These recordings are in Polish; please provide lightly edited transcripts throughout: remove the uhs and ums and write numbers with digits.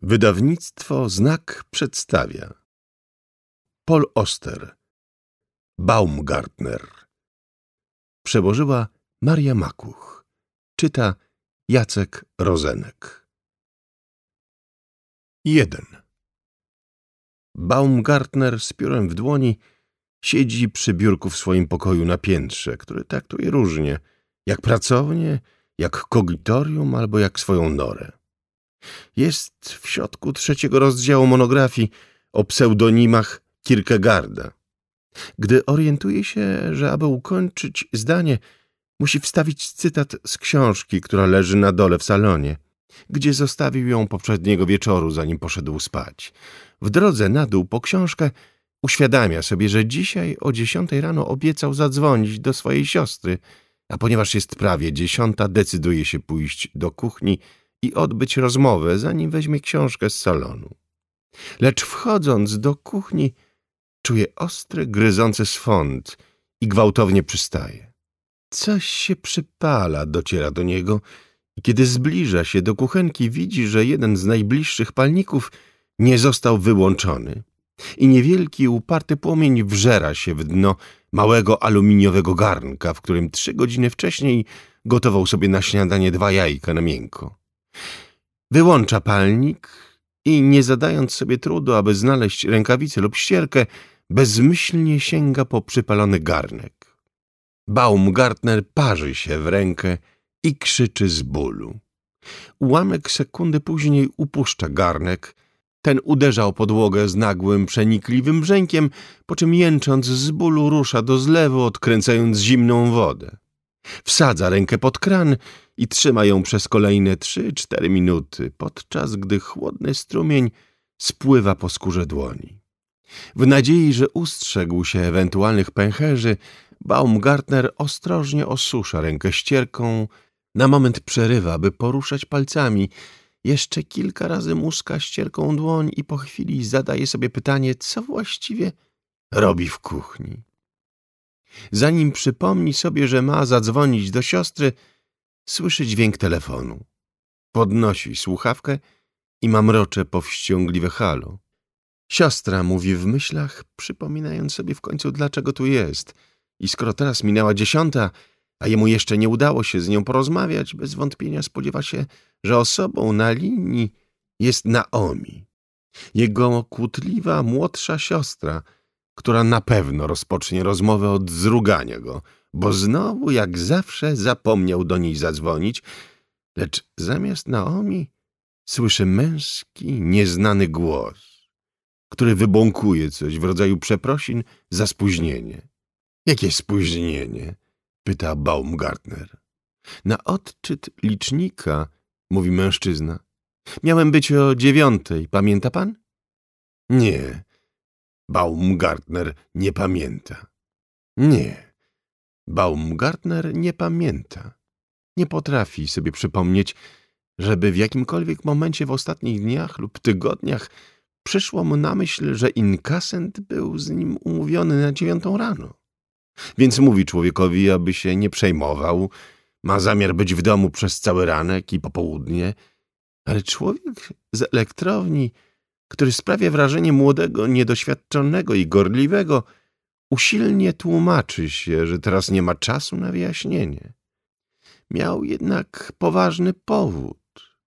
Wydawnictwo Znak przedstawia Paul Auster, Baumgartner. Przełożyła Maria Makuch. Czyta Jacek Rozenek. 1. Baumgartner z piórem w dłoni siedzi przy biurku w swoim pokoju na piętrze, który traktuje różnie, jak pracownię, jak kogitorium albo jak swoją norę. Jest w środku 3. rozdziału monografii o pseudonimach Kierkegaarda. Gdy orientuje się, że aby ukończyć zdanie, musi wstawić cytat z książki, która leży na dole w salonie, gdzie zostawił ją poprzedniego wieczoru, zanim poszedł spać. W drodze na dół po książkę uświadamia sobie, że dzisiaj o 10 rano obiecał zadzwonić do swojej siostry, a ponieważ jest prawie 10, decyduje się pójść do kuchni i odbyć rozmowę, zanim weźmie książkę z salonu. Lecz wchodząc do kuchni, czuje ostry, gryzący swąd i gwałtownie przystaje. Coś się przypala, dociera do niego i kiedy zbliża się do kuchenki, widzi, że jeden z najbliższych palników nie został wyłączony i niewielki, uparty płomień wżera się w dno małego aluminiowego garnka, w którym 3 godziny wcześniej gotował sobie na śniadanie 2 jajka na miękko. Wyłącza palnik i, nie zadając sobie trudu, aby znaleźć rękawicę lub ścierkę, bezmyślnie sięga po przypalony garnek. Baumgartner parzy się w rękę i krzyczy z bólu. Ułamek sekundy później upuszcza garnek. Ten uderza o podłogę z nagłym, przenikliwym brzękiem, po czym jęcząc z bólu rusza do zlewu, odkręcając zimną wodę. Wsadza rękę pod kran i trzyma ją przez kolejne 3-4 minuty, podczas gdy chłodny strumień spływa po skórze dłoni. W nadziei, że ustrzegł się ewentualnych pęcherzy, Baumgartner ostrożnie osusza rękę ścierką, na moment przerywa, by poruszać palcami, jeszcze kilka razy muska ścierką dłoń i po chwili zadaje sobie pytanie, co właściwie robi w kuchni. Zanim przypomni sobie, że ma zadzwonić do siostry, słyszy dźwięk telefonu. Podnosi słuchawkę i mamrocze powściągliwe halo. Siostra mówi w myślach, przypominając sobie w końcu, dlaczego tu jest. I skoro teraz minęła 10, a jemu jeszcze nie udało się z nią porozmawiać, bez wątpienia spodziewa się, że osobą na linii jest Naomi. Jego kłótliwa, młodsza siostra, która na pewno rozpocznie rozmowę od zrugania go, bo znowu, jak zawsze, zapomniał do niej zadzwonić, lecz zamiast Naomi słyszy męski, nieznany głos, który wybąkuje coś w rodzaju przeprosin za spóźnienie. Jakie spóźnienie? Pyta Baumgartner. Na odczyt licznika, mówi mężczyzna. Miałem być o 9, pamięta pan? Nie. Baumgartner nie pamięta. Nie. Baumgartner nie pamięta. Nie potrafi sobie przypomnieć, żeby w jakimkolwiek momencie w ostatnich dniach lub tygodniach przyszło mu na myśl, że inkasent był z nim umówiony na 9 rano. Więc mówi człowiekowi, aby się nie przejmował, ma zamiar być w domu przez cały ranek i popołudnie, ale człowiek z elektrowni, który sprawia wrażenie młodego, niedoświadczonego i gorliwego, usilnie tłumaczy się, że teraz nie ma czasu na wyjaśnienie. Miał jednak poważny powód.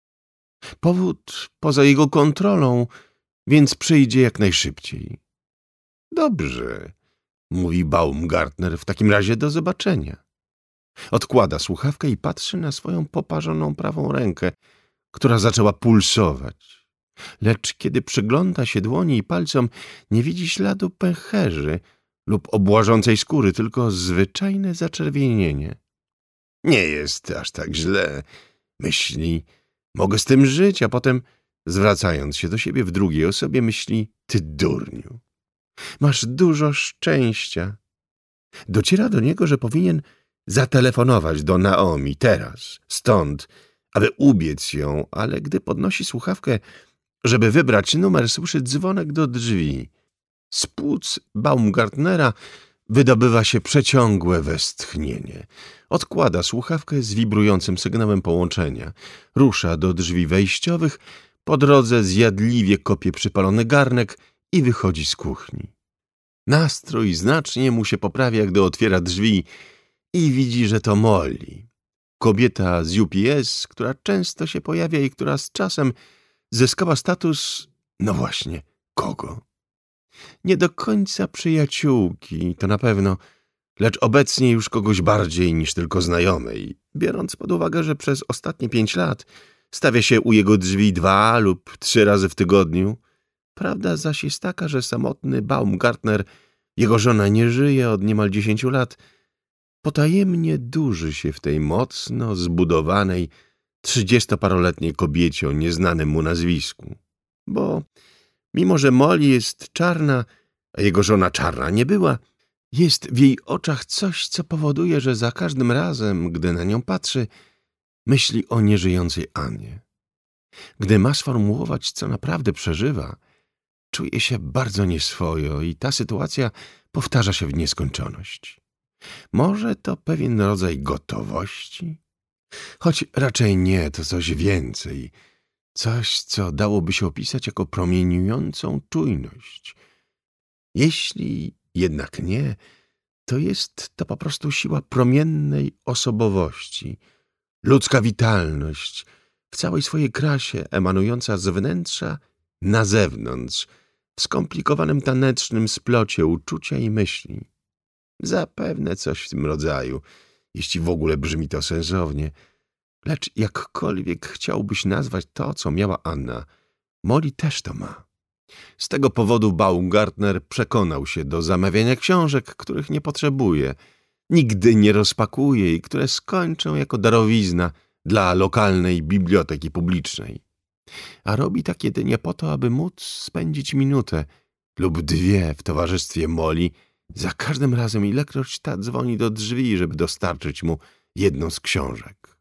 Powód poza jego kontrolą, więc przyjdzie jak najszybciej. Dobrze, mówi Baumgartner, w takim razie do zobaczenia. Odkłada słuchawkę i patrzy na swoją poparzoną prawą rękę, która zaczęła pulsować. Lecz kiedy przygląda się dłoni i palcom, nie widzi śladu pęcherzy lub obłażącej skóry, tylko zwyczajne zaczerwienienie. Nie jest aż tak źle, myśli. Mogę z tym żyć, a potem, zwracając się do siebie w drugiej osobie, myśli, ty durniu. Masz dużo szczęścia. Dociera do niego, że powinien zatelefonować do Naomi teraz, stąd, aby ubiec ją, ale gdy podnosi słuchawkę, żeby wybrać numer, słyszy dzwonek do drzwi. Z płuc Baumgartnera wydobywa się przeciągłe westchnienie. Odkłada słuchawkę z wibrującym sygnałem połączenia. Rusza do drzwi wejściowych, Po drodze zjadliwie kopie przypalony garnek i wychodzi z kuchni. Nastrój znacznie mu się poprawia, gdy otwiera drzwi i widzi, że to Molly, kobieta z UPS, która często się pojawia i która z czasem zyskała status, no właśnie, kogo? Nie do końca przyjaciółki, to na pewno, lecz obecnie już kogoś bardziej niż tylko znajomej, biorąc pod uwagę, że przez ostatnie 5 lat stawia się u jego drzwi 2 lub 3 razy w tygodniu. Prawda zaś jest taka, że samotny Baumgartner, jego żona nie żyje od niemal 10 lat, potajemnie durzy się w tej mocno zbudowanej, 30-paroletniej kobiecie o nieznanym mu nazwisku. Bo mimo że Molly jest czarna, a jego żona czarna nie była, jest w jej oczach coś, co powoduje, że za każdym razem, gdy na nią patrzy, myśli o nieżyjącej Annie. Gdy ma sformułować, co naprawdę przeżywa, czuje się bardzo nieswojo i ta sytuacja powtarza się w nieskończoność. Może to pewien rodzaj gotowości? Choć raczej nie, to coś więcej. Coś, co dałoby się opisać jako promieniującą czujność. Jeśli jednak nie, to jest to po prostu siła promiennej osobowości, ludzka witalność, w całej swojej krasie emanująca z wnętrza na zewnątrz, w skomplikowanym tanecznym splocie uczucia i myśli. Zapewne coś w tym rodzaju, jeśli w ogóle brzmi to sensownie. Lecz jakkolwiek chciałbyś nazwać to, co miała Anna, Molly też to ma. Z tego powodu Baumgartner przekonał się do zamawiania książek, których nie potrzebuje, nigdy nie rozpakuje i które skończą jako darowizna dla lokalnej biblioteki publicznej. A robi tak jedynie po to, aby móc spędzić minutę lub 2 w towarzystwie Molly, za każdym razem, ilekroć ta dzwoni do drzwi, żeby dostarczyć mu jedną z książek.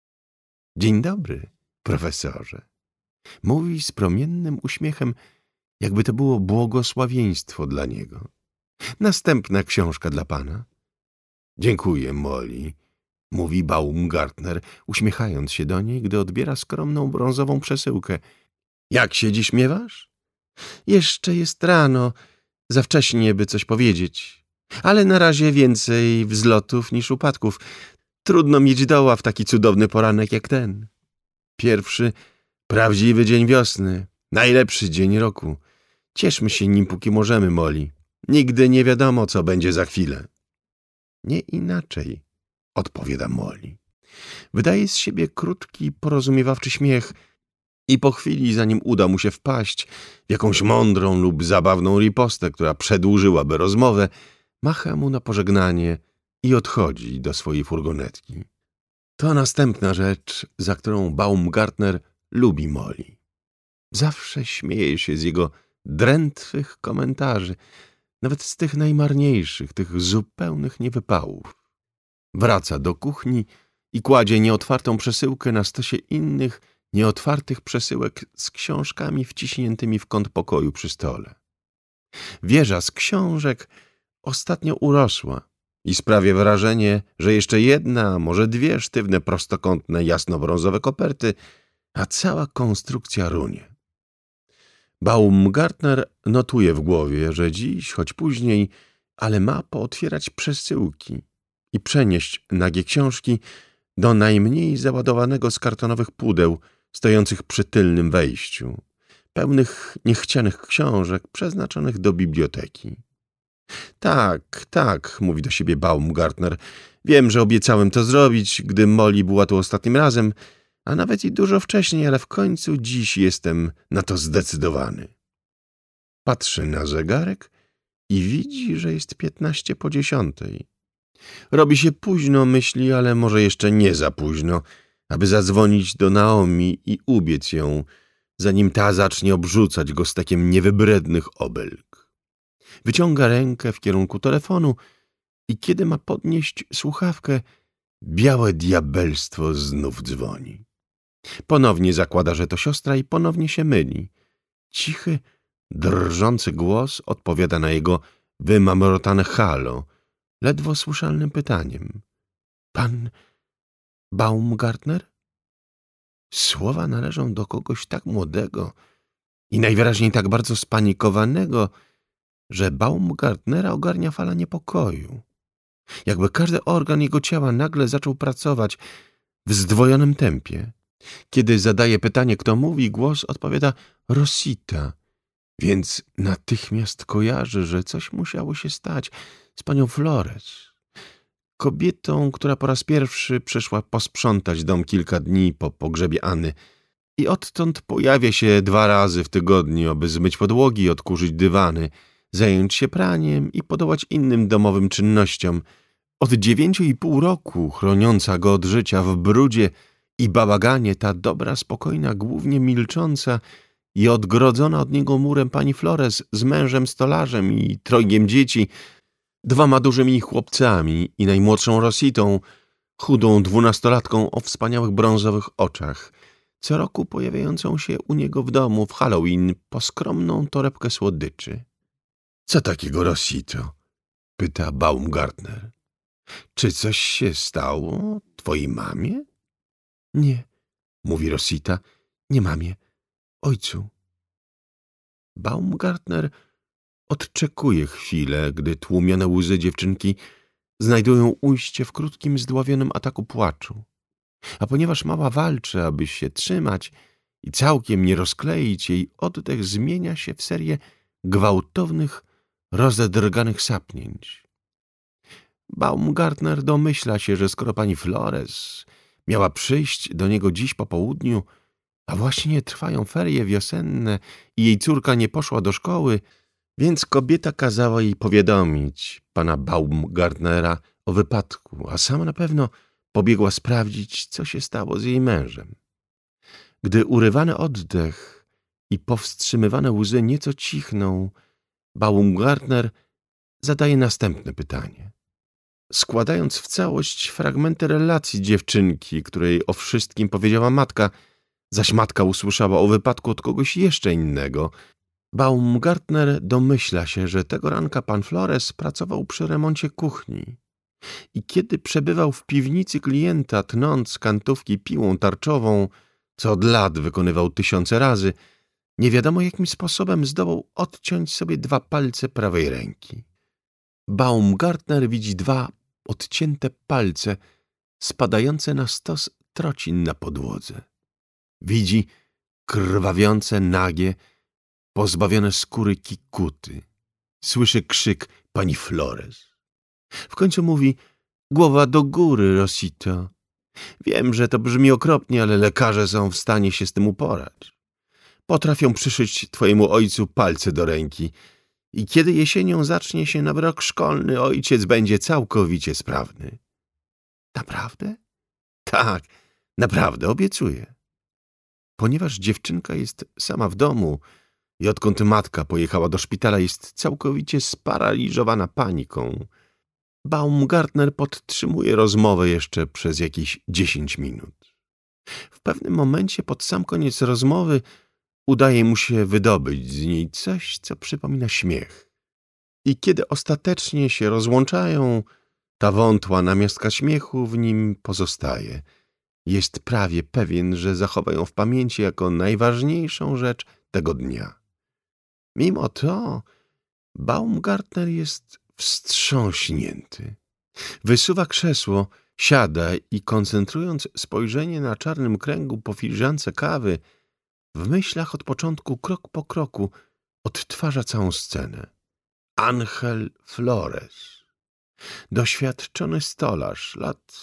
Dzień dobry, profesorze. Mówi z promiennym uśmiechem, jakby to było błogosławieństwo dla niego. Następna książka dla pana. Dziękuję, Molly, mówi Baumgartner, uśmiechając się do niej, gdy odbiera skromną brązową przesyłkę. Jak się dziś miewasz? Jeszcze jest rano, za wcześnie, by coś powiedzieć. Ale na razie więcej wzlotów niż upadków. Trudno mieć doła w taki cudowny poranek jak ten. Pierwszy, prawdziwy dzień wiosny. Najlepszy dzień roku. Cieszmy się nim, póki możemy, Molly. Nigdy nie wiadomo, co będzie za chwilę. Nie inaczej, odpowiada Molly. Wydaje z siebie krótki, porozumiewawczy śmiech i po chwili, zanim uda mu się wpaść w jakąś mądrą lub zabawną ripostę, która przedłużyłaby rozmowę, macha mu na pożegnanie i odchodzi do swojej furgonetki. To następna rzecz, za którą Baumgartner lubi Molly. Zawsze śmieje się z jego drętwych komentarzy, nawet z tych najmarniejszych, tych zupełnych niewypałów. Wraca do kuchni i kładzie nieotwartą przesyłkę na stosie innych, nieotwartych przesyłek z książkami wciśniętymi w kąt pokoju przy stole. Wieża z książek ostatnio urosła i sprawia wrażenie, że jeszcze 1, może 2 sztywne, prostokątne, jasnobrązowe koperty, a cała konstrukcja runie. Baumgartner notuje w głowie, że dziś, choć później, ale ma pootwierać przesyłki i przenieść nagie książki do najmniej załadowanego z kartonowych pudeł stojących przy tylnym wejściu, pełnych niechcianych książek przeznaczonych do biblioteki. Tak, mówi do siebie Baumgartner. Wiem, że obiecałem to zrobić, gdy Molly była tu ostatnim razem, a nawet i dużo wcześniej, ale w końcu dziś jestem na to zdecydowany. Patrzy na zegarek i widzi, że jest 10:15. Robi się późno, myśli, ale może jeszcze nie za późno, aby zadzwonić do Naomi i ubiec ją, zanim ta zacznie obrzucać go stekiem niewybrednych obelg. Wyciąga rękę w kierunku telefonu i kiedy ma podnieść słuchawkę, białe diabelstwo znów dzwoni. Ponownie zakłada, że to siostra i ponownie się myli. Cichy, drżący głos odpowiada na jego wymamrotane halo, ledwo słyszalnym pytaniem. Pan Baumgartner? Słowa należą do kogoś tak młodego i najwyraźniej tak bardzo spanikowanego, że Baumgartnera ogarnia fala niepokoju. Jakby każdy organ jego ciała nagle zaczął pracować w zdwojonym tempie. Kiedy zadaje pytanie, kto mówi, głos odpowiada Rosita, więc natychmiast kojarzy, że coś musiało się stać z panią Flores, kobietą, która po raz pierwszy przyszła posprzątać dom kilka dni po pogrzebie Anny i odtąd pojawia się 2 razy w tygodniu, aby zmyć podłogi, odkurzyć dywany, zająć się praniem i podołać innym domowym czynnościom. Od 9,5 roku chroniąca go od życia w brudzie i bałaganie, ta dobra, spokojna, głównie milcząca i odgrodzona od niego murem pani Flores z mężem stolarzem i 3 dzieci, 2 dużymi chłopcami i najmłodszą Rositą, chudą 12-latką o wspaniałych brązowych oczach, co roku pojawiającą się u niego w domu w Halloween po skromną torebkę słodyczy. — Co takiego, Rosito? — pyta Baumgartner. — Czy coś się stało twojej mamie? — Nie — mówi Rosita. — Nie mamie. Ojcu. Baumgartner odczekuje chwilę, gdy tłumione łzy dziewczynki znajdują ujście w krótkim, zdławionym ataku płaczu. A ponieważ mała walczy, aby się trzymać i całkiem nie rozkleić, jej oddech zmienia się w serię gwałtownych, rozedrganych sapnięć. Baumgartner domyśla się, że skoro pani Flores miała przyjść do niego dziś po południu, a właśnie trwają ferie wiosenne i jej córka nie poszła do szkoły, więc kobieta kazała jej powiadomić pana Baumgartnera o wypadku, a sama na pewno pobiegła sprawdzić, co się stało z jej mężem. Gdy urywany oddech i powstrzymywane łzy nieco cichną, Baumgartner zadaje następne pytanie. Składając w całość fragmenty relacji dziewczynki, której o wszystkim powiedziała matka, zaś matka usłyszała o wypadku od kogoś jeszcze innego, Baumgartner domyśla się, że tego ranka pan Flores pracował przy remoncie kuchni i kiedy przebywał w piwnicy klienta, tnąc kantówki piłą tarczową, co od lat wykonywał 1000 razy, nie wiadomo jakim sposobem zdołał odciąć sobie 2 palce prawej ręki. Baumgartner widzi 2 odcięte palce spadające na stos trocin na podłodze. Widzi krwawiące, nagie, pozbawione skóry kikuty. Słyszy krzyk pani Flores. W końcu mówi: głowa do góry, Rosito. Wiem, że to brzmi okropnie, ale lekarze są w stanie się z tym uporać. Potrafią przyszyć twojemu ojcu palce do ręki i kiedy jesienią zacznie się nowy rok szkolny, ojciec będzie całkowicie sprawny. Naprawdę? Tak, naprawdę, obiecuję. Ponieważ dziewczynka jest sama w domu i odkąd matka pojechała do szpitala, jest całkowicie sparaliżowana paniką, Baumgartner podtrzymuje rozmowę jeszcze przez jakieś 10 minut. W pewnym momencie, pod sam koniec rozmowy, udaje mu się wydobyć z niej coś, co przypomina śmiech. I kiedy ostatecznie się rozłączają, ta wątła namiastka śmiechu w nim pozostaje. Jest prawie pewien, że zachowa ją w pamięci jako najważniejszą rzecz tego dnia. Mimo to Baumgartner jest wstrząśnięty. Wysuwa krzesło, siada i koncentrując spojrzenie na czarnym kręgu po filiżance kawy, w myślach od początku, krok po kroku, odtwarza całą scenę. Angel Flores, doświadczony stolarz, lat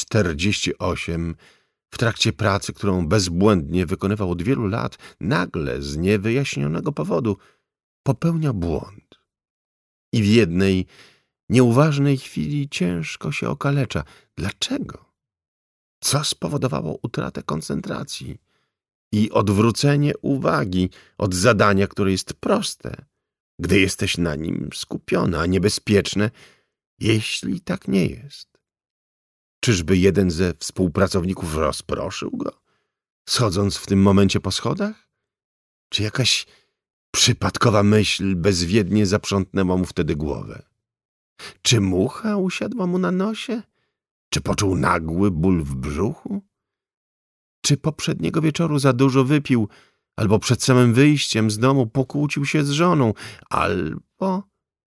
48, w trakcie pracy, którą bezbłędnie wykonywał od wielu lat, nagle z niewyjaśnionego powodu popełnia błąd. I w jednej nieuważnej chwili ciężko się okalecza. Dlaczego? Co spowodowało utratę koncentracji i odwrócenie uwagi od zadania, które jest proste, gdy jesteś na nim skupiony, a niebezpieczne, jeśli tak nie jest? Czyżby jeden ze współpracowników rozproszył go, schodząc w tym momencie po schodach? Czy jakaś przypadkowa myśl bezwiednie zaprzątnęła mu wtedy głowę? Czy mucha usiadła mu na nosie? Czy poczuł nagły ból w brzuchu? Czy poprzedniego wieczoru za dużo wypił, albo przed samym wyjściem z domu pokłócił się z żoną, albo...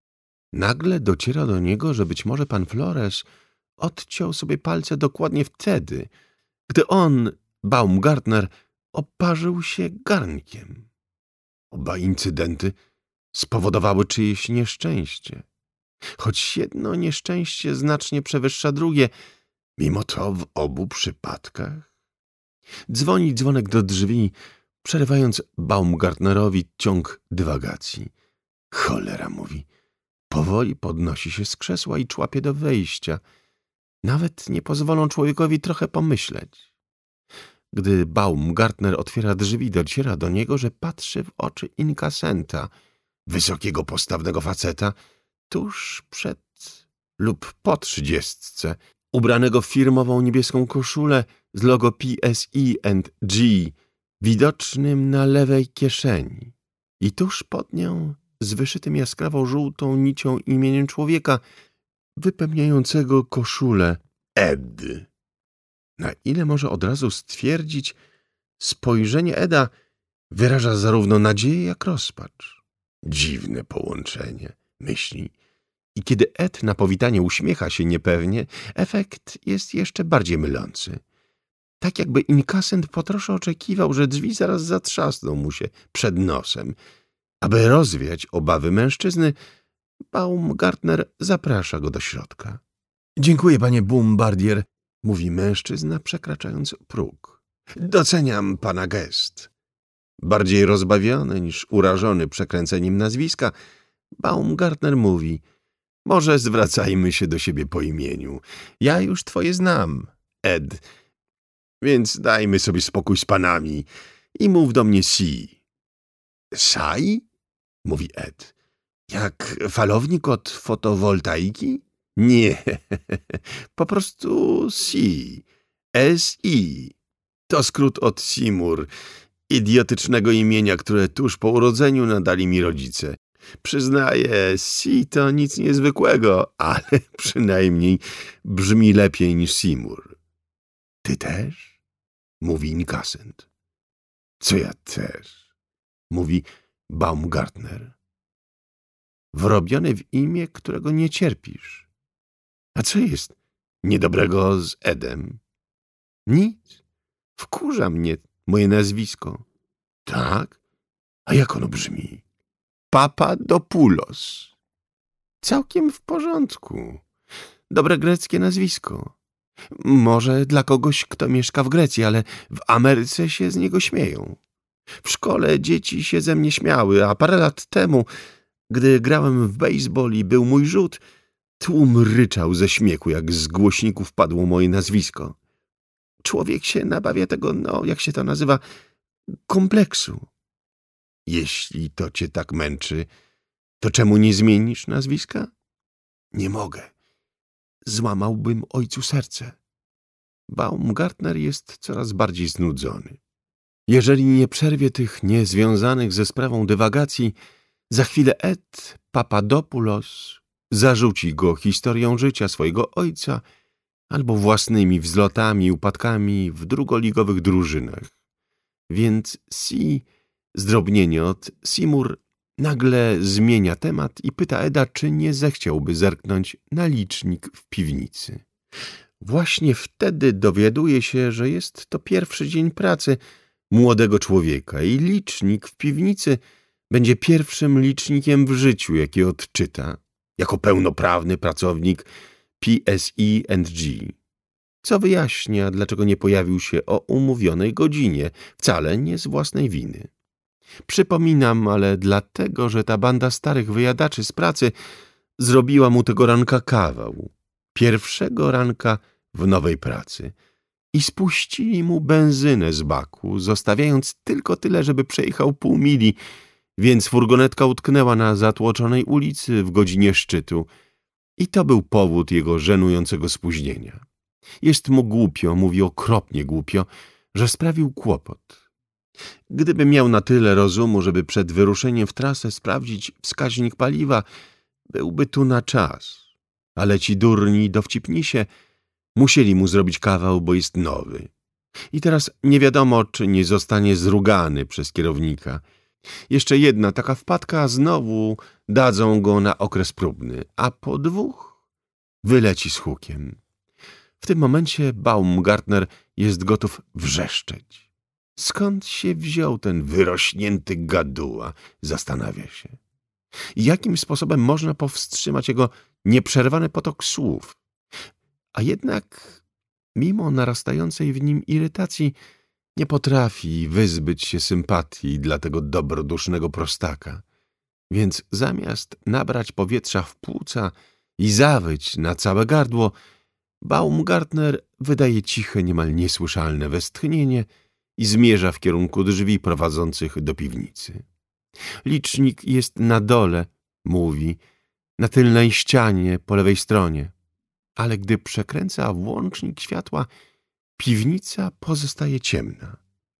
Nagle dociera do niego, że być może pan Flores odciął sobie palce dokładnie wtedy, gdy on, Baumgartner, oparzył się garnkiem. Oba incydenty spowodowały czyjeś nieszczęście. Choć jedno nieszczęście znacznie przewyższa drugie, mimo to w obu przypadkach. Dzwoni dzwonek do drzwi, przerywając Baumgartnerowi ciąg dywagacji. Cholera, mówi. Powoli podnosi się z krzesła i człapie do wejścia. Nawet nie pozwolą człowiekowi trochę pomyśleć. Gdy Baumgartner otwiera drzwi, dociera do niego, że patrzy w oczy inkasenta, wysokiego, postawnego faceta, tuż przed lub po 30, ubranego w firmową niebieską koszulę z logo PSE&G, widocznym na lewej kieszeni. I tuż pod nią, z wyszytym jaskrawo żółtą nicią imieniem człowieka, wypełniającego koszulę Ed. Na ile może od razu stwierdzić, spojrzenie Eda wyraża zarówno nadzieję, jak rozpacz. Dziwne połączenie, myśli. I kiedy Ed na powitanie uśmiecha się niepewnie, efekt jest jeszcze bardziej mylący. Tak jakby inkasent potrosze oczekiwał, że drzwi zaraz zatrzasną mu się przed nosem. Aby rozwiać obawy mężczyzny, Baumgartner zaprasza go do środka. Dziękuję, panie Bombardier, mówi mężczyzna, przekraczając próg. Doceniam pana gest. Bardziej rozbawiony niż urażony przekręceniem nazwiska, Baumgartner mówi: może zwracajmy się do siebie po imieniu. Ja już twoje znam, Ed, więc dajmy sobie spokój z panami i mów do mnie Si. Sai? Mówi Ed. Jak falownik od fotowoltaiki? Nie, po prostu Si. S-I. To skrót od Seymour, idiotycznego imienia, które tuż po urodzeniu nadali mi rodzice. Przyznaję, Si to nic niezwykłego, ale przynajmniej brzmi lepiej niż Seymour. Ty też? Mówi inkasent. Co ja też? Mówi Baumgartner. Wrobiony w imię, którego nie cierpisz. A co jest niedobrego z Edem? Nic. Wkurza mnie moje nazwisko. Tak? A jak ono brzmi? Papadopoulos. Całkiem w porządku. Dobre greckie nazwisko. Może dla kogoś, kto mieszka w Grecji, ale w Ameryce się z niego śmieją. W szkole dzieci się ze mnie śmiały, a parę lat temu, gdy grałem w bejsbol i był mój rzut, tłum ryczał ze śmiechu, jak z głośników padło moje nazwisko. Człowiek się nabawia tego, jak się to nazywa, kompleksu. Jeśli to cię tak męczy, to czemu nie zmienisz nazwiska? Nie mogę. Złamałbym ojcu serce. Baumgartner jest coraz bardziej znudzony. Jeżeli nie przerwie tych niezwiązanych ze sprawą dywagacji, za chwilę Ed Papadopoulos zarzuci go historią życia swojego ojca albo własnymi wzlotami i upadkami w drugoligowych drużynach. Więc Si, zdrobnienie od Seymour, nagle zmienia temat i pyta Eda, czy nie zechciałby zerknąć na licznik w piwnicy. Właśnie wtedy dowiaduje się, że jest to pierwszy dzień pracy młodego człowieka i licznik w piwnicy będzie pierwszym licznikiem w życiu, jaki odczyta, jako pełnoprawny pracownik PSE&G. Co wyjaśnia, dlaczego nie pojawił się o umówionej godzinie, wcale nie z własnej winy. Przypominam, ale dlatego, że ta banda starych wyjadaczy z pracy zrobiła mu tego ranka kawał. Pierwszego ranka w nowej pracy. I spuścili mu benzynę z baku, zostawiając tylko tyle, żeby przejechał pół mili, więc furgonetka utknęła na zatłoczonej ulicy w godzinie szczytu. I to był powód jego żenującego spóźnienia. Jest mu głupio, mówi okropnie głupio, że sprawił kłopot. Gdyby miał na tyle rozumu, żeby przed wyruszeniem w trasę sprawdzić wskaźnik paliwa, byłby tu na czas. Ale ci durni dowcipnisie musieli mu zrobić kawał, bo jest nowy. I teraz nie wiadomo, czy nie zostanie zrugany przez kierownika. Jeszcze jedna taka wpadka, znowu dadzą go na okres próbny, a po 2 wyleci z hukiem. W tym momencie Baumgartner jest gotów wrzeszczeć. Skąd się wziął ten wyrośnięty gaduła? Zastanawia się. Jakim sposobem można powstrzymać jego nieprzerwany potok słów? A jednak, mimo narastającej w nim irytacji, nie potrafi wyzbyć się sympatii dla tego dobrodusznego prostaka. Więc zamiast nabrać powietrza w płuca i zawyć na całe gardło, Baumgartner wydaje ciche, niemal niesłyszalne westchnienie i zmierza w kierunku drzwi prowadzących do piwnicy. Licznik jest na dole, mówi, na tylnej ścianie po lewej stronie. Ale gdy przekręca włącznik światła, piwnica pozostaje ciemna.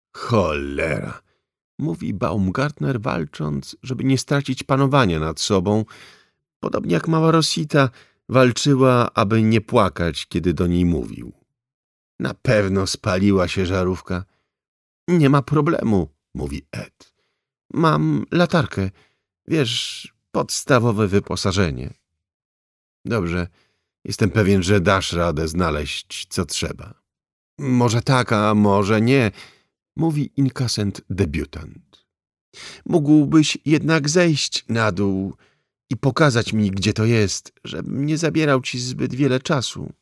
Cholera, mówi Baumgartner, walcząc, żeby nie stracić panowania nad sobą, podobnie jak mała Rosita walczyła, aby nie płakać, kiedy do niej mówił. Na pewno spaliła się żarówka. Nie ma problemu, mówi Ed. Mam latarkę, wiesz, podstawowe wyposażenie. Dobrze, jestem pewien, że dasz radę znaleźć, co trzeba. Może tak, a może nie, mówi inkasent debiutant. Mógłbyś jednak zejść na dół i pokazać mi, gdzie to jest, żebym nie zabierał ci zbyt wiele czasu.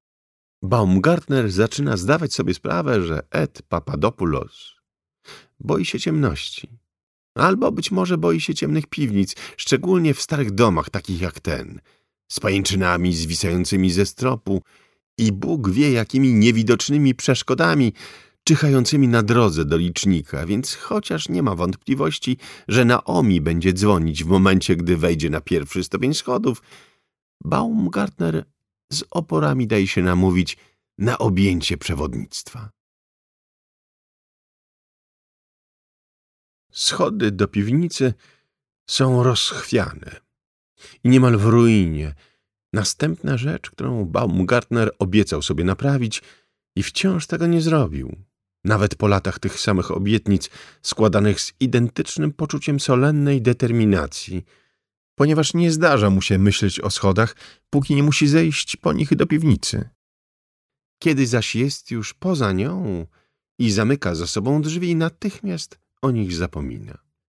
Baumgartner zaczyna zdawać sobie sprawę, że Ed Papadopoulos boi się ciemności. Albo być może boi się ciemnych piwnic, szczególnie w starych domach, takich jak ten, z pajęczynami zwisającymi ze stropu i Bóg wie jakimi niewidocznymi przeszkodami czyhającymi na drodze do licznika, więc chociaż nie ma wątpliwości, że Naomi będzie dzwonić w momencie, gdy wejdzie na pierwszy stopień schodów, Baumgartner z oporami daje się namówić na objęcie przewodnictwa. Schody do piwnicy są rozchwiane i niemal w ruinie. Następna rzecz, którą Baumgartner obiecał sobie naprawić i wciąż tego nie zrobił. Nawet po latach tych samych obietnic składanych z identycznym poczuciem solennej determinacji, ponieważ nie zdarza mu się myśleć o schodach, póki nie musi zejść po nich do piwnicy. Kiedy zaś jest już poza nią i zamyka za sobą drzwi, natychmiast o nich zapomina.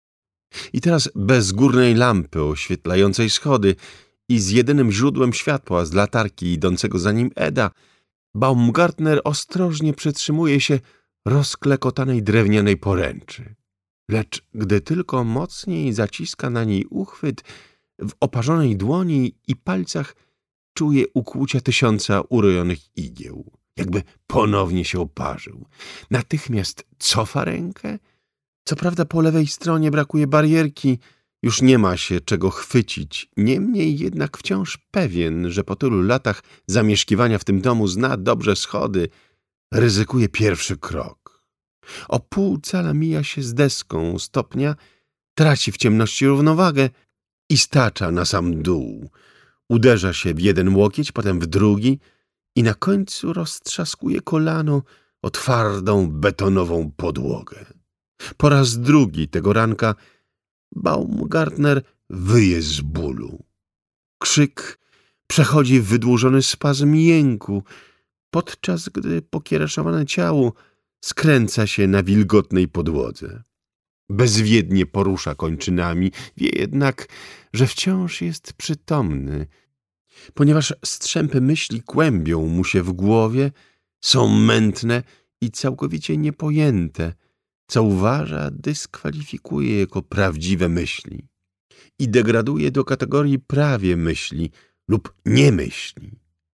I teraz bez górnej lampy oświetlającej schody i z jedynym źródłem światła z latarki idącego za nim Eda, Baumgartner ostrożnie przytrzymuje się rozklekotanej drewnianej poręczy. Lecz gdy tylko mocniej zaciska na niej uchwyt, w oparzonej dłoni i palcach czuje ukłucia 1000 urojonych igieł, jakby ponownie się oparzył. Natychmiast cofa rękę. Co prawda po lewej stronie brakuje barierki, już nie ma się czego chwycić, niemniej jednak wciąż pewien, że po tylu latach zamieszkiwania w tym domu zna dobrze schody, ryzykuje pierwszy krok. O pół cala mija się z deską stopnia, traci w ciemności równowagę i stacza na sam dół. Uderza się w jeden łokieć, potem w drugi i na końcu roztrzaskuje kolano o twardą, betonową podłogę. Po raz drugi tego ranka Baumgartner wyje z bólu. Krzyk przechodzi w wydłużony spazm jęku, podczas gdy pokiereszowane ciało skręca się na wilgotnej podłodze. Bezwiednie porusza kończynami, wie jednak, że wciąż jest przytomny, ponieważ strzępy myśli kłębią mu się w głowie, są mętne i całkowicie niepojęte, co uważa, dyskwalifikuje jako prawdziwe myśli i degraduje do kategorii prawie myśli lub niemyśli.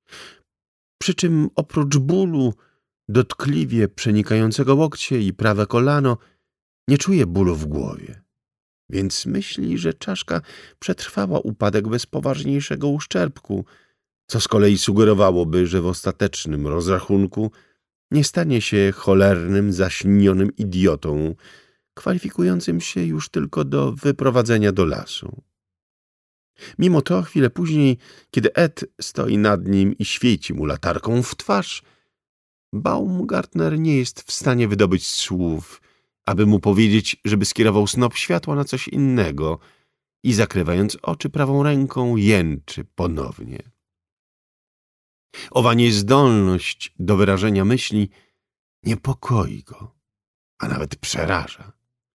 Przy czym oprócz bólu dotkliwie przenikającego łokcie i prawe kolano nie czuje bólu w głowie, więc myśli, że czaszka przetrwała upadek bez poważniejszego uszczerbku, co z kolei sugerowałoby, że w ostatecznym rozrachunku nie stanie się cholernym, zaślinionym idiotą, kwalifikującym się już tylko do wyprowadzenia do lasu. Mimo to chwilę później, kiedy Ed stoi nad nim i świeci mu latarką w twarz, Baumgartner nie jest w stanie wydobyć słów, aby mu powiedzieć, żeby skierował snop światła na coś innego i zakrywając oczy prawą ręką jęczy ponownie. Owa niezdolność do wyrażenia myśli niepokoi go, a nawet przeraża.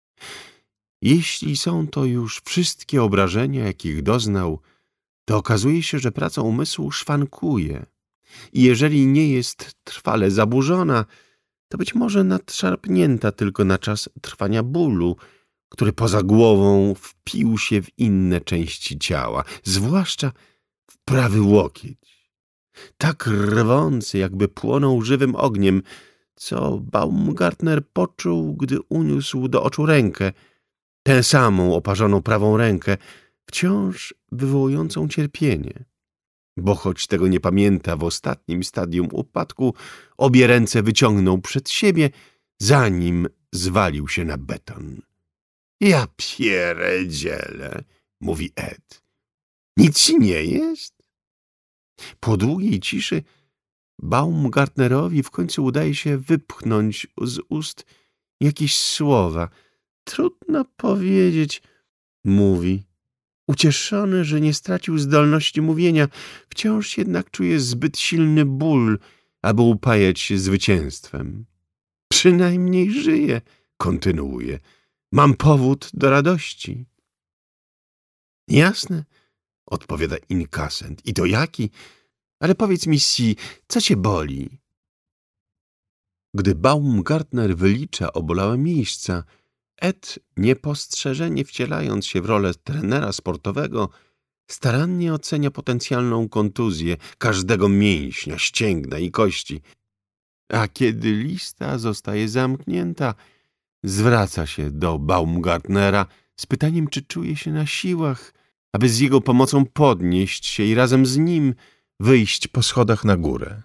Jeśli są to już wszystkie obrażenia, jakich doznał, to okazuje się, że praca umysłu szwankuje i jeżeli nie jest trwale zaburzona, to być może nadszarpnięta tylko na czas trwania bólu, który poza głową wpił się w inne części ciała, zwłaszcza w prawy łokieć. Tak rwący, jakby płonął żywym ogniem, co Baumgartner poczuł, gdy uniósł do oczu rękę, tę samą oparzoną prawą rękę, wciąż wywołującą cierpienie. Bo choć tego nie pamięta w ostatnim stadium upadku, obie ręce wyciągnął przed siebie, zanim zwalił się na beton. Ja pierdzielę, mówi Ed. Nic ci nie jest? Po długiej ciszy Baumgartnerowi w końcu udaje się wypchnąć z ust jakieś słowa. Trudno powiedzieć, mówi. Ucieszony, że nie stracił zdolności mówienia, wciąż jednak czuje zbyt silny ból, aby upajać się zwycięstwem. Przynajmniej żyje, kontynuuje. Mam powód do radości. Jasne, odpowiada inkasent. I to jaki? Ale powiedz mi, Si, co cię boli? Gdy Baumgartner wylicza obolałe miejsca, Ed, niepostrzeżenie wcielając się w rolę trenera sportowego, starannie ocenia potencjalną kontuzję każdego mięśnia, ścięgna i kości. A kiedy lista zostaje zamknięta, zwraca się do Baumgartnera z pytaniem, czy czuje się na siłach, aby z jego pomocą podnieść się i razem z nim wyjść po schodach na górę.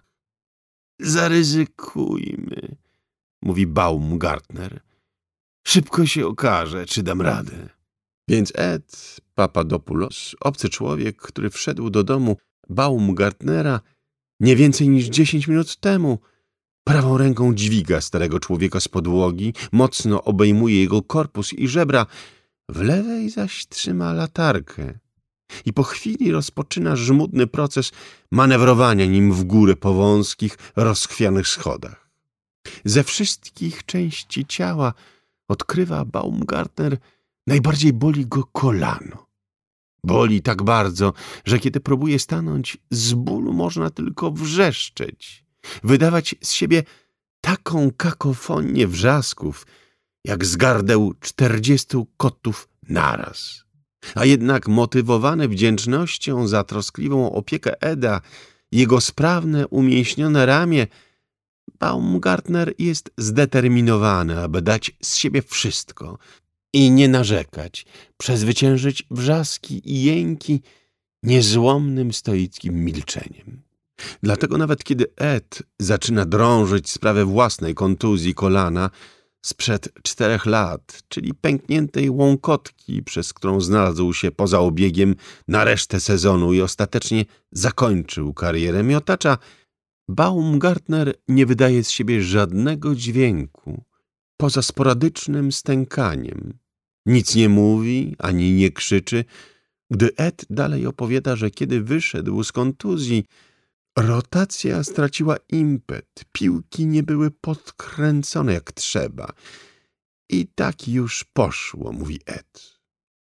Zaryzykujmy, mówi Baumgartner. Szybko się okaże, czy dam radę. Więc Ed Papadopoulos, obcy człowiek, który wszedł do domu Baumgartnera nie więcej niż 10 minut temu, prawą ręką dźwiga starego człowieka z podłogi, mocno obejmuje jego korpus i żebra, w lewej zaś trzyma latarkę i po chwili rozpoczyna żmudny proces manewrowania nim w górę po wąskich, rozchwianych schodach. Ze wszystkich części ciała, odkrywa Baumgartner, najbardziej boli go kolano. Boli tak bardzo, że kiedy próbuje stanąć, z bólu można tylko wrzeszczeć, wydawać z siebie taką kakofonię wrzasków, jak z gardeł 40 kotów naraz. A jednak motywowany wdzięcznością za troskliwą opiekę Eda, jego sprawne, umięśnione ramię, Baumgartner jest zdeterminowany, aby dać z siebie wszystko i nie narzekać, przezwyciężyć wrzaski i jęki niezłomnym stoickim milczeniem. Dlatego nawet kiedy Ed zaczyna drążyć sprawę własnej kontuzji kolana sprzed 4 lat, czyli pękniętej łąkotki, przez którą znalazł się poza obiegiem na resztę sezonu i ostatecznie zakończył karierę miotacza, Baumgartner nie wydaje z siebie żadnego dźwięku, poza sporadycznym stękaniem. Nic nie mówi, ani nie krzyczy, gdy Ed dalej opowiada, że kiedy wyszedł z kontuzji, rotacja straciła impet, piłki nie były podkręcone jak trzeba. I tak już poszło, mówi Ed.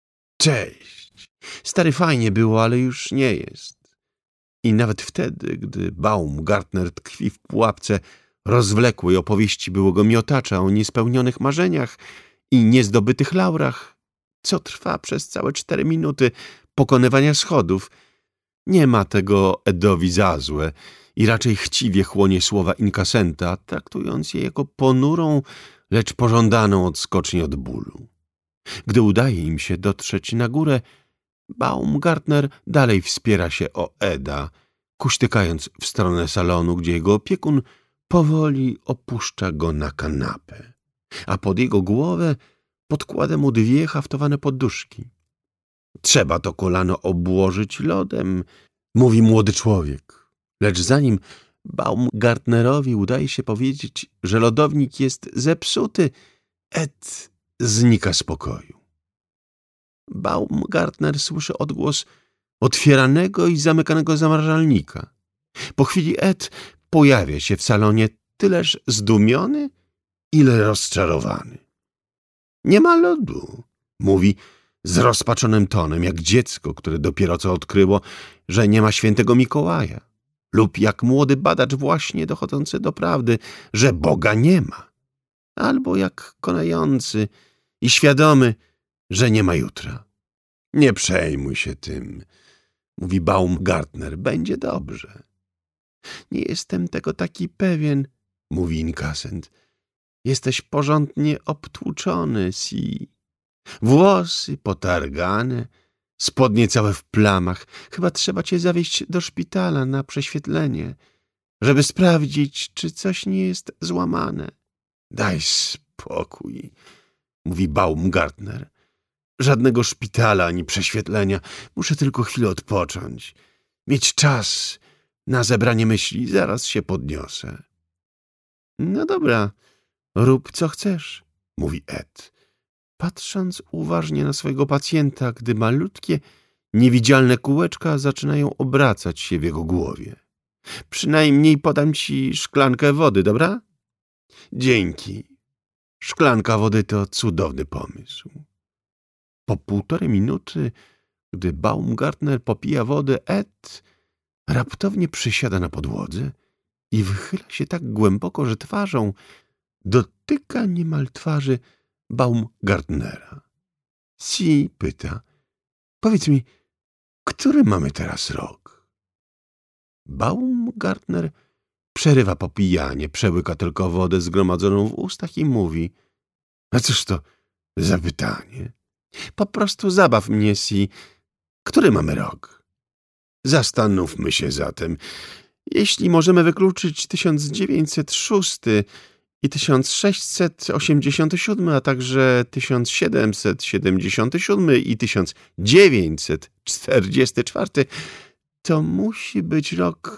Cześć. Stary, fajnie było, ale już nie jest. I nawet wtedy, gdy Baumgartner tkwi w pułapce rozwlekłej opowieści byłego miotacza o niespełnionych marzeniach i niezdobytych laurach, co trwa przez całe 4 minuty pokonywania schodów, nie ma tego Edowi za złe i raczej chciwie chłonie słowa inkasenta, traktując je jako ponurą, lecz pożądaną odskocznię od bólu. Gdy udaje im się dotrzeć na górę, Baumgartner dalej wspiera się o Eda, kuśtykając w stronę salonu, gdzie jego opiekun powoli opuszcza go na kanapę, a pod jego głowę podkłada mu 2 haftowane poduszki. Trzeba to kolano obłożyć lodem, mówi młody człowiek. Lecz zanim Baumgartnerowi udaje się powiedzieć, że lodownik jest zepsuty. Ed znika z pokoju. Baumgartner słyszy odgłos otwieranego i zamykanego zamrażalnika. Po chwili Ed pojawia się w salonie tyleż zdumiony, ile rozczarowany. Nie ma lodu, mówi zrozpaczonym tonem, jak dziecko, które dopiero co odkryło, że nie ma świętego Mikołaja, lub jak młody badacz właśnie dochodzący do prawdy, że Boga nie ma, albo jak konający i świadomy, że nie ma jutra. Nie przejmuj się tym, mówi Baumgartner, będzie dobrze. Nie jestem tego taki pewien, mówi inkasent. Jesteś porządnie obtłuczony, si. Włosy potargane, spodnie całe w plamach. Chyba trzeba cię zawieźć do szpitala na prześwietlenie, żeby sprawdzić, czy coś nie jest złamane. Daj spokój, mówi Baumgartner. Żadnego szpitala ani prześwietlenia. Muszę tylko chwilę odpocząć. Mieć czas na zebranie myśli. Zaraz się podniosę. No dobra, rób co chcesz, mówi Ed, patrząc uważnie na swojego pacjenta, gdy malutkie, niewidzialne kółeczka zaczynają obracać się w jego głowie. Przynajmniej podam ci szklankę wody, dobra? Dzięki. Szklanka wody to cudowny pomysł. Po 1,5 minuty, gdy Baumgartner popija wodę, Ed raptownie przysiada na podłodze i wychyla się tak głęboko, że twarzą dotyka niemal twarzy Baumgartnera. Si pyta, powiedz mi, który mamy teraz rok? Baumgartner przerywa popijanie, przełyka tylko wodę zgromadzoną w ustach i mówi, a cóż to za pytanie? Po prostu zabaw mnie, si. Który mamy rok? Zastanówmy się zatem. Jeśli możemy wykluczyć 1906 i 1687, a także 1777 i 1944, to musi być rok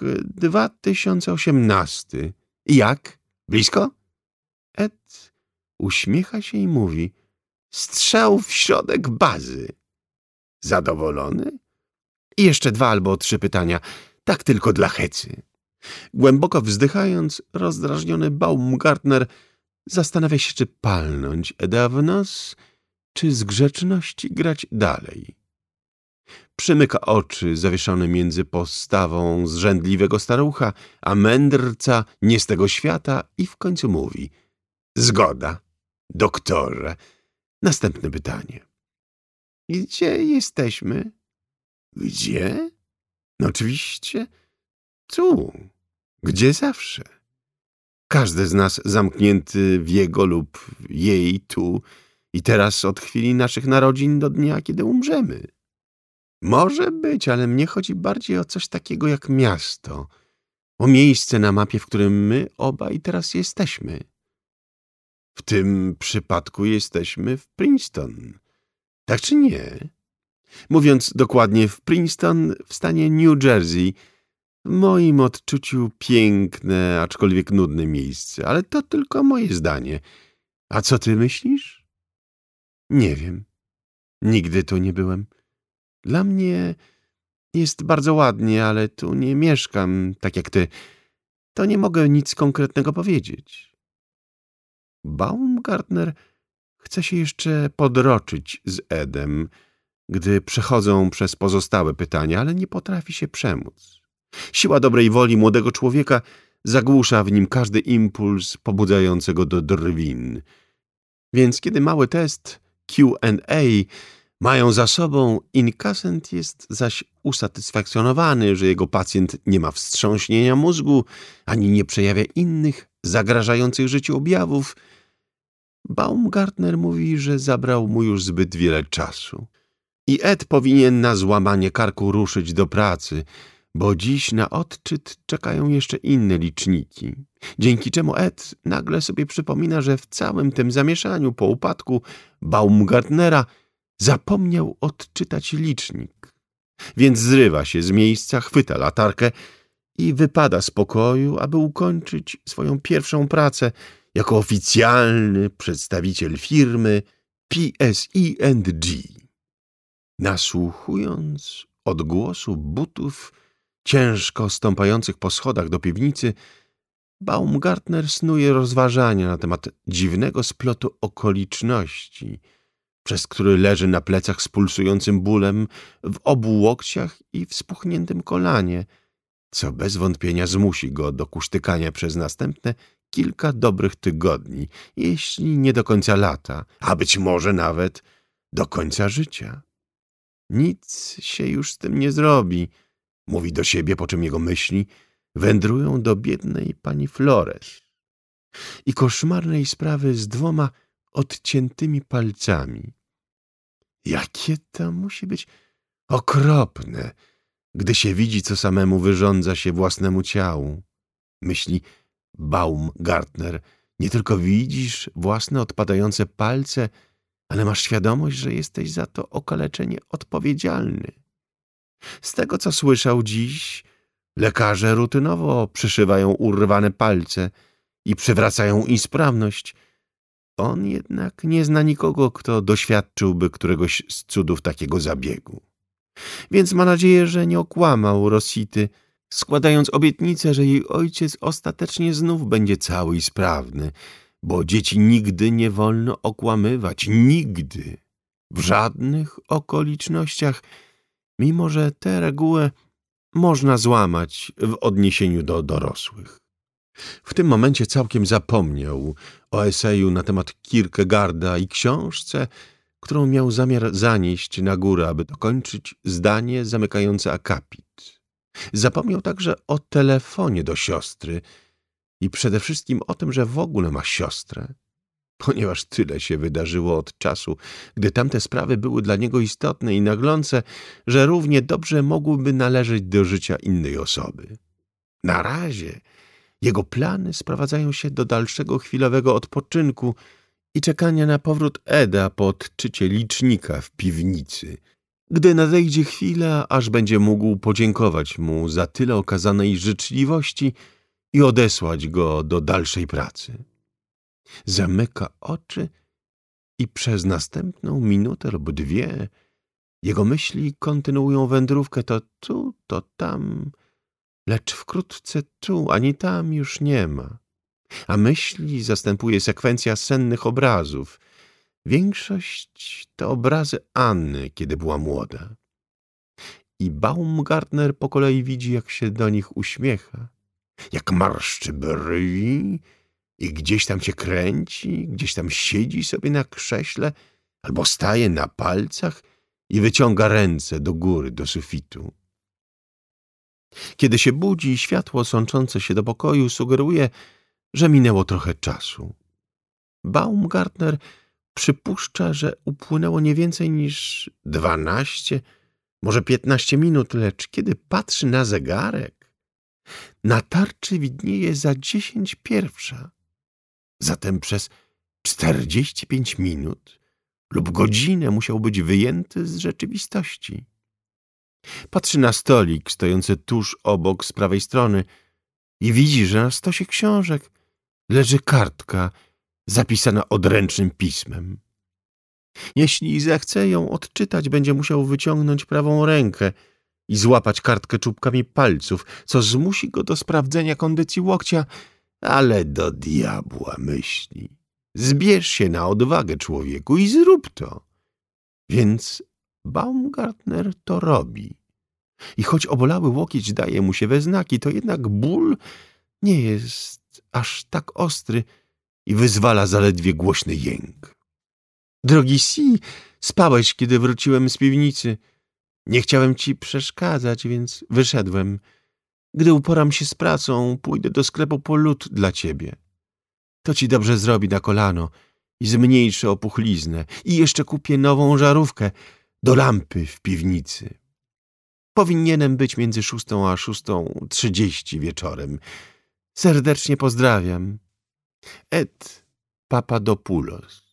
2018. Jak? Blisko? Ed uśmiecha się i mówi, strzał w środek bazy. Zadowolony? I jeszcze 2 albo 3 pytania, tak tylko dla hecy. Głęboko wzdychając, rozdrażniony Baumgartner zastanawia się, czy palnąć Eda w nos, czy z grzeczności grać dalej. Przymyka oczy zawieszone między postawą zrzędliwego starucha, a mędrca nie z tego świata i w końcu mówi, zgoda, doktorze. Następne pytanie. Gdzie jesteśmy? Gdzie? No oczywiście tu, gdzie zawsze. Każdy z nas zamknięty w jego lub jej tu i teraz od chwili naszych narodzin do dnia, kiedy umrzemy. Może być, ale mnie chodzi bardziej o coś takiego jak miasto, o miejsce na mapie, w którym my obaj teraz jesteśmy. W tym przypadku jesteśmy w Princeton. Tak czy nie? Mówiąc dokładnie, w Princeton w stanie New Jersey, w moim odczuciu piękne, aczkolwiek nudne miejsce, ale to tylko moje zdanie. A co ty myślisz? Nie wiem. Nigdy tu nie byłem. Dla mnie jest bardzo ładnie, ale tu nie mieszkam, tak jak ty. To nie mogę nic konkretnego powiedzieć. Baumgartner chce się jeszcze podroczyć z Edem, gdy przechodzą przez pozostałe pytania, ale nie potrafi się przemóc. Siła dobrej woli młodego człowieka zagłusza w nim każdy impuls pobudzający go do drwin. Więc kiedy mały test Q&A mają za sobą, inkasent jest zaś usatysfakcjonowany, że jego pacjent nie ma wstrząśnienia mózgu, ani nie przejawia innych zagrażających życiu objawów. Baumgartner mówi, że zabrał mu już zbyt wiele czasu i Ed powinien na złamanie karku ruszyć do pracy, bo dziś na odczyt czekają jeszcze inne liczniki, dzięki czemu Ed nagle sobie przypomina, że w całym tym zamieszaniu po upadku Baumgartnera zapomniał odczytać licznik. Więc zrywa się z miejsca, chwyta latarkę i wypada z pokoju, aby ukończyć swoją pierwszą pracę jako oficjalny przedstawiciel firmy PSE&G. Nasłuchując odgłosu butów ciężko stąpających po schodach do piwnicy, Baumgartner snuje rozważania na temat dziwnego splotu okoliczności, przez który leży na plecach z pulsującym bólem w obu łokciach i w spuchniętym kolanie, co bez wątpienia zmusi go do kuśtykania przez następne kilka dobrych tygodni, jeśli nie do końca lata, a być może nawet do końca życia. Nic się już z tym nie zrobi, mówi do siebie, po czym jego myśli wędrują do biednej pani Flores i koszmarnej sprawy z 2 odciętymi palcami. Jakie to musi być okropne, gdy się widzi, co samemu wyrządza się własnemu ciału. Myśli Baumgartner, nie tylko widzisz własne odpadające palce, ale masz świadomość, że jesteś za to okaleczenie odpowiedzialny. Z tego, co słyszał dziś, lekarze rutynowo przyszywają urwane palce i przywracają im sprawność. On jednak nie zna nikogo, kto doświadczyłby któregoś z cudów takiego zabiegu. Więc ma nadzieję, że nie okłamał Rosity, składając obietnicę, że jej ojciec ostatecznie znów będzie cały i sprawny, bo dzieci nigdy nie wolno okłamywać. Nigdy. W żadnych okolicznościach, mimo że tę regułę można złamać w odniesieniu do dorosłych. W tym momencie całkiem zapomniał o eseju na temat Kierkegaarda i książce, którą miał zamiar zanieść na górę, aby dokończyć zdanie zamykające akapit. Zapomniał także o telefonie do siostry i przede wszystkim o tym, że w ogóle ma siostrę, ponieważ tyle się wydarzyło od czasu, gdy tamte sprawy były dla niego istotne i naglące, że równie dobrze mogłyby należeć do życia innej osoby. Na razie jego plany sprowadzają się do dalszego chwilowego odpoczynku i czekania na powrót Eda po odczycie licznika w piwnicy, gdy nadejdzie chwila, aż będzie mógł podziękować mu za tyle okazanej życzliwości i odesłać go do dalszej pracy. Zamyka oczy i przez następną minutę lub 2 jego myśli kontynuują wędrówkę to tu, to tam, lecz wkrótce tu ani tam już nie ma. A myśli zastępuje sekwencja sennych obrazów. Większość to obrazy Anny, kiedy była młoda. I Baumgartner po kolei widzi, jak się do nich uśmiecha, jak marszczy brwi i gdzieś tam się kręci, gdzieś tam siedzi sobie na krześle albo staje na palcach i wyciąga ręce do góry, do sufitu. Kiedy się budzi, światło sączące się do pokoju sugeruje, że minęło trochę czasu. Baumgartner przypuszcza, że upłynęło nie więcej niż 12, może 15 minut, lecz kiedy patrzy na zegarek, na tarczy widnieje za 10:01. Zatem przez 45 minut lub godzinę musiał być wyjęty z rzeczywistości. Patrzy na stolik stojący tuż obok z prawej strony i widzi, że na stosie książek leży kartka zapisana odręcznym pismem. Jeśli zechce ją odczytać, będzie musiał wyciągnąć prawą rękę i złapać kartkę czubkami palców, co zmusi go do sprawdzenia kondycji łokcia, ale do diabła myśli. Zbierz się na odwagę, człowieku, i zrób to. Więc Baumgartner to robi. I choć obolały łokieć daje mu się we znaki, to jednak ból nie jest aż tak ostry i wyzwala zaledwie głośny jęk. Drogi Si, spałeś, kiedy wróciłem z piwnicy. Nie chciałem ci przeszkadzać, więc wyszedłem. Gdy uporam się z pracą, pójdę do sklepu po lód dla ciebie. To ci dobrze zrobi na kolano i zmniejszy opuchliznę. I jeszcze kupię nową żarówkę do lampy w piwnicy. Powinienem być między 6 a 6:30 wieczorem. Serdecznie pozdrawiam. Ed Papadopoulos.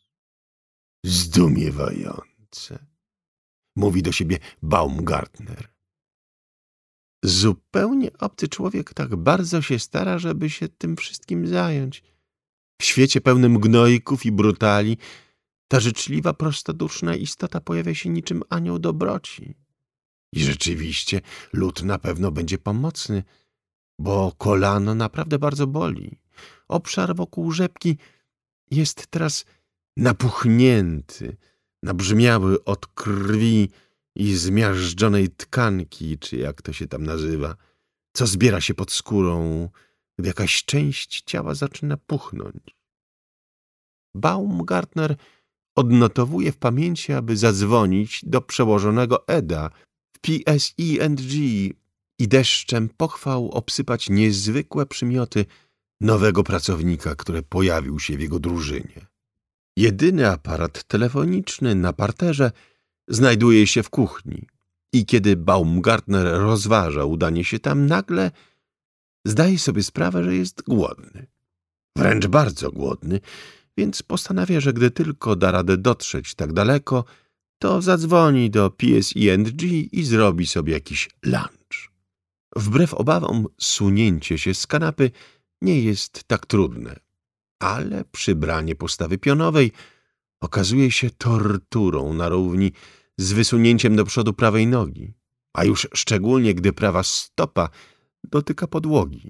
Zdumiewające, mówi do siebie Baumgartner. Zupełnie obcy człowiek tak bardzo się stara, żeby się tym wszystkim zająć. W świecie pełnym gnojków i brutali ta życzliwa, prostoduszna istota pojawia się niczym anioł dobroci. I rzeczywiście lud na pewno będzie pomocny, bo kolano naprawdę bardzo boli. Obszar wokół rzepki jest teraz napuchnięty, nabrzmiały od krwi i zmiażdżonej tkanki, czy jak to się tam nazywa, co zbiera się pod skórą, gdy jakaś część ciała zaczyna puchnąć. Baumgartner odnotowuje w pamięci, aby zadzwonić do przełożonego Eda w PSE&G i deszczem pochwał obsypać niezwykłe przymioty nowego pracownika, który pojawił się w jego drużynie. Jedyny aparat telefoniczny na parterze znajduje się w kuchni i kiedy Baumgartner rozważa udanie się tam, nagle zdaje sobie sprawę, że jest głodny. Wręcz bardzo głodny, więc postanawia, że gdy tylko da radę dotrzeć tak daleko, to zadzwoni do PSE&G i zrobi sobie jakiś lunch. Wbrew obawom sunięcie się z kanapy nie jest tak trudne, ale przybranie postawy pionowej okazuje się torturą na równi z wysunięciem do przodu prawej nogi, a już szczególnie gdy prawa stopa dotyka podłogi.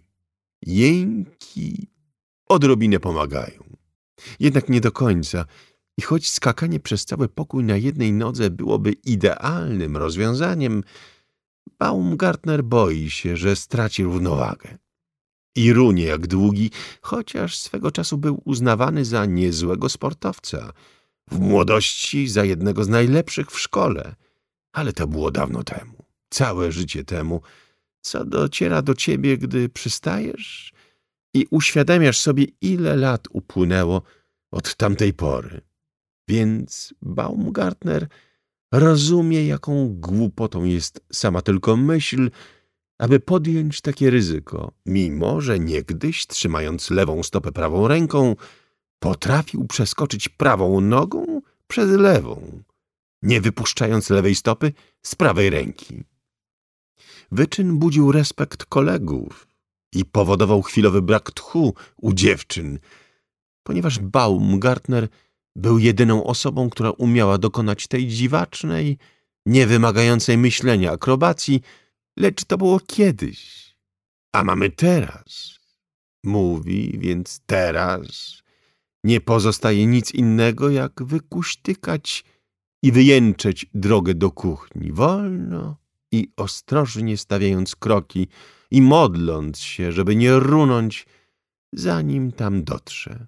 Jęki odrobinę pomagają. Jednak nie do końca i choć skakanie przez cały pokój na jednej nodze byłoby idealnym rozwiązaniem, Baumgartner boi się, że straci równowagę. I runie jak długi, chociaż swego czasu był uznawany za niezłego sportowca, w młodości za jednego z najlepszych w szkole, ale to było dawno temu, całe życie temu, co dociera do ciebie, gdy przystajesz i uświadamiasz sobie, ile lat upłynęło od tamtej pory. Więc Baumgartner rozumie, jaką głupotą jest sama tylko myśl, aby podjąć takie ryzyko, mimo że niegdyś, trzymając lewą stopę prawą ręką, potrafił przeskoczyć prawą nogą przez lewą, nie wypuszczając lewej stopy z prawej ręki. Wyczyn budził respekt kolegów i powodował chwilowy brak tchu u dziewczyn, ponieważ Baumgartner był jedyną osobą, która umiała dokonać tej dziwacznej, niewymagającej myślenia akrobacji, lecz to było kiedyś, a mamy teraz. Mówi, więc teraz nie pozostaje nic innego, jak wykuśtykać i wyjęczeć drogę do kuchni, wolno i ostrożnie stawiając kroki i modląc się, żeby nie runąć, zanim tam dotrze.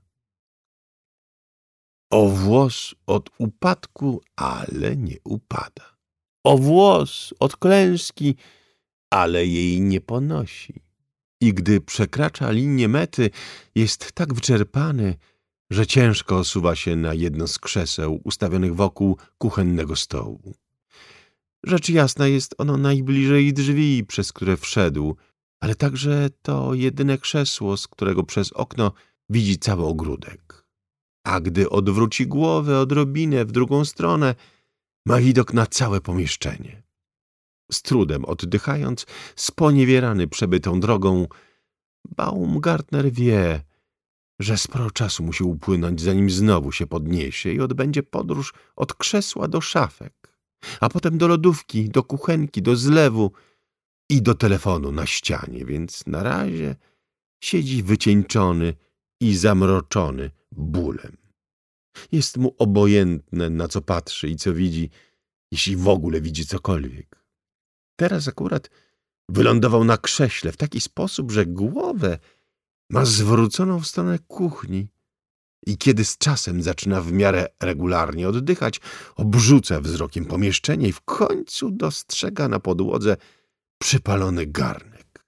O włos od upadku, ale nie upada. O włos od klęski, ale jej nie ponosi. I gdy przekracza linię mety, jest tak wyczerpany, że ciężko osuwa się na jedno z krzeseł ustawionych wokół kuchennego stołu. Rzecz jasna, jest ono najbliżej drzwi, przez które wszedł, ale także to jedyne krzesło, z którego przez okno widzi cały ogródek. A gdy odwróci głowę odrobinę w drugą stronę, ma widok na całe pomieszczenie. Z trudem oddychając, sponiewierany przebytą drogą, Baumgartner wie, że sporo czasu musi upłynąć, zanim znowu się podniesie i odbędzie podróż od krzesła do szafek, a potem do lodówki, do kuchenki, do zlewu i do telefonu na ścianie, więc na razie siedzi wycieńczony i zamroczony bólem. Jest mu obojętne, na co patrzy i co widzi, jeśli w ogóle widzi cokolwiek. Teraz akurat wylądował na krześle w taki sposób, że głowę ma zwróconą w stronę kuchni i kiedy z czasem zaczyna w miarę regularnie oddychać, obrzuca wzrokiem pomieszczenie i w końcu dostrzega na podłodze przypalony garnek.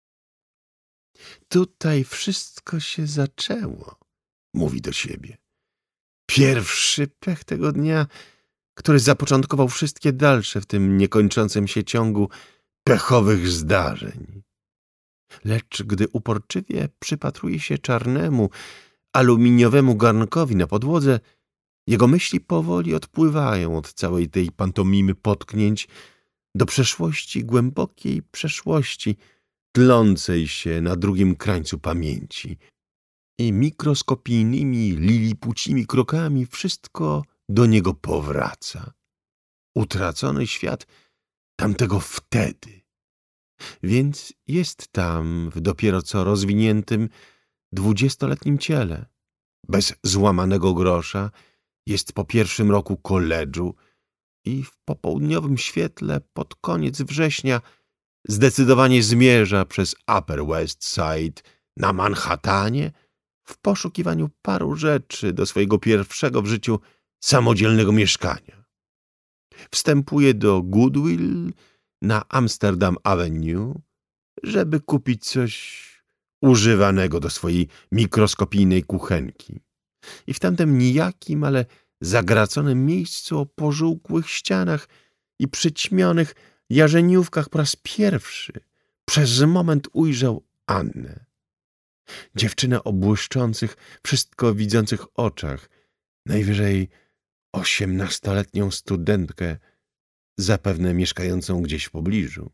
Tutaj wszystko się zaczęło, mówi do siebie. Pierwszy pech tego dnia, który zapoczątkował wszystkie dalsze w tym niekończącym się ciągu pechowych zdarzeń. Lecz gdy uporczywie przypatruje się czarnemu, aluminiowemu garnkowi na podłodze, jego myśli powoli odpływają od całej tej pantomimy potknięć, do przeszłości, głębokiej przeszłości, tlącej się na drugim krańcu pamięci. I mikroskopijnymi, lilipucimi krokami wszystko do niego powraca. Utracony świat tamtego wtedy. Więc jest tam w dopiero co rozwiniętym 20-letnim ciele. Bez złamanego grosza, jest po pierwszym roku koledżu i w popołudniowym świetle pod koniec września zdecydowanie zmierza przez Upper West Side na Manhattanie w poszukiwaniu paru rzeczy do swojego pierwszego w życiu samodzielnego mieszkania. Wstępuje do Goodwill na Amsterdam Avenue, żeby kupić coś używanego do swojej mikroskopijnej kuchenki. I w tamtym nijakim, ale zagraconym miejscu o pożółkłych ścianach i przyćmionych jarzeniówkach po raz pierwszy przez moment ujrzał Annę. Dziewczynę o błyszczących, wszystko widzących oczach, najwyżej 18-letnią studentkę, zapewne mieszkającą gdzieś w pobliżu.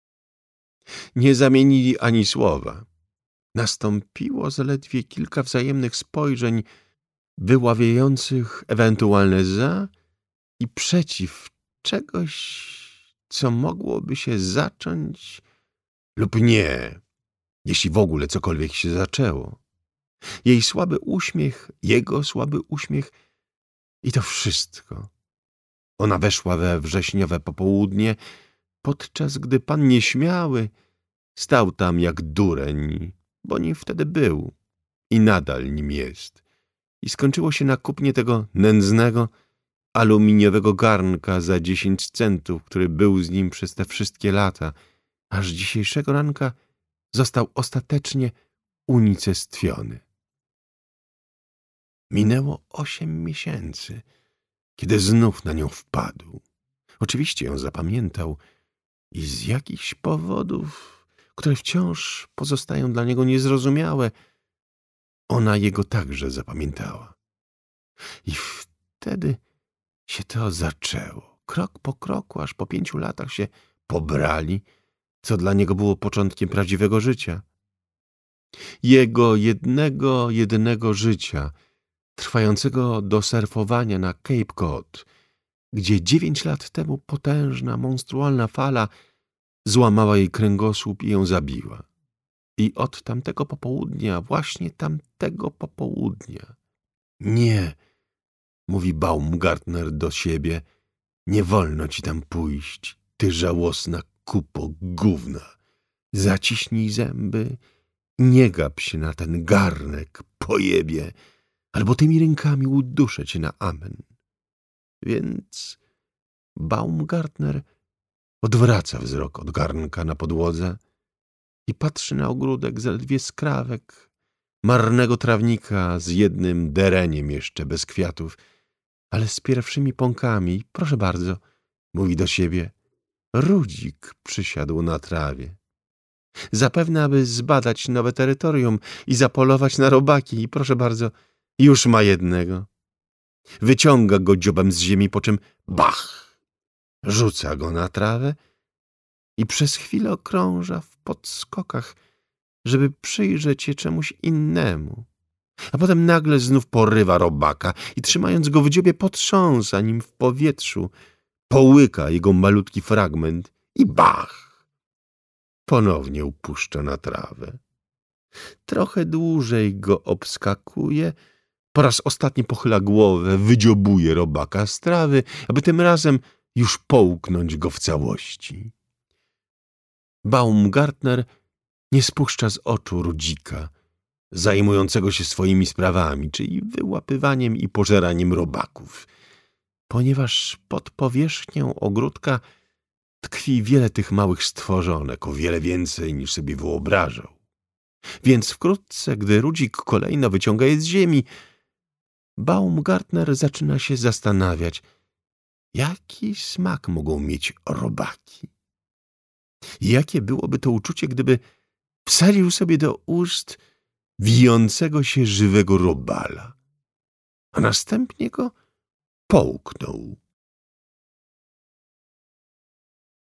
Nie zamienili ani słowa. Nastąpiło zaledwie kilka wzajemnych spojrzeń, wyławiających ewentualne za i przeciw czegoś, co mogłoby się zacząć lub nie, jeśli w ogóle cokolwiek się zaczęło. Jej słaby uśmiech, jego słaby uśmiech i to wszystko. Ona weszła we wrześniowe popołudnie, podczas gdy pan nieśmiały stał tam jak dureń, bo nim wtedy był i nadal nim jest. I skończyło się na kupnie tego nędznego, aluminiowego garnka za 10 centów, który był z nim przez te wszystkie lata, aż dzisiejszego ranka został ostatecznie unicestwiony. Minęło 8 miesięcy, kiedy znów na nią wpadł. Oczywiście ją zapamiętał i z jakichś powodów, które wciąż pozostają dla niego niezrozumiałe, ona jego także zapamiętała. I wtedy się to zaczęło. Krok po kroku, aż po 5 latach się pobrali, co dla niego było początkiem prawdziwego życia. Jego jedynego życia, trwającego do surfowania na Cape Cod, gdzie 9 lat temu potężna, monstrualna fala złamała jej kręgosłup i ją zabiła. I od tamtego popołudnia, właśnie tamtego popołudnia. Nie, mówi Baumgartner do siebie, nie wolno ci tam pójść, ty żałosna kupo gówna. Zaciśnij zęby, nie gap się na ten garnek, pojebie, albo tymi rękami uduszę cię na amen. Więc Baumgartner odwraca wzrok od garnka na podłodze i patrzy na ogródek zaledwie skrawek, marnego trawnika z jednym dereniem jeszcze bez kwiatów, ale z pierwszymi pąkami. Proszę bardzo, mówi do siebie, Rudzik przysiadł na trawie. Zapewne, aby zbadać nowe terytorium i zapolować na robaki i proszę bardzo, już ma jednego. Wyciąga go dziobem z ziemi, po czym bach! Rzuca go na trawę i przez chwilę okrąża w podskokach, żeby przyjrzeć się czemuś innemu. A potem nagle znów porywa robaka i trzymając go w dziobie potrząsa nim w powietrzu, połyka jego malutki fragment i bach! Ponownie upuszcza na trawę. Trochę dłużej go obskakuje, po raz ostatni pochyla głowę, wydziobuje robaka z trawy, aby tym razem już połknąć go w całości. Baumgartner nie spuszcza z oczu Rudzika, zajmującego się swoimi sprawami, czyli wyłapywaniem i pożeraniem robaków, ponieważ pod powierzchnią ogródka tkwi wiele tych małych stworzonek, o wiele więcej niż sobie wyobrażał. Więc wkrótce, gdy Rudzik kolejno wyciąga je z ziemi, Baumgartner zaczyna się zastanawiać, jaki smak mogą mieć robaki. Jakie byłoby to uczucie, gdyby wsadził sobie do ust wijącego się żywego robala, a następnie go połknął.